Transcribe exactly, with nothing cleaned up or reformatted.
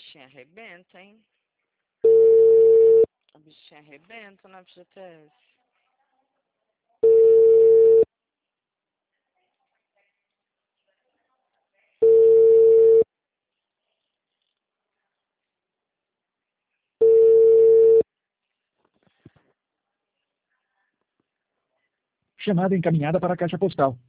bichinha arrebenta, hein? A bichinha arrebenta na F G T S. Chamada encaminhada para a caixa postal.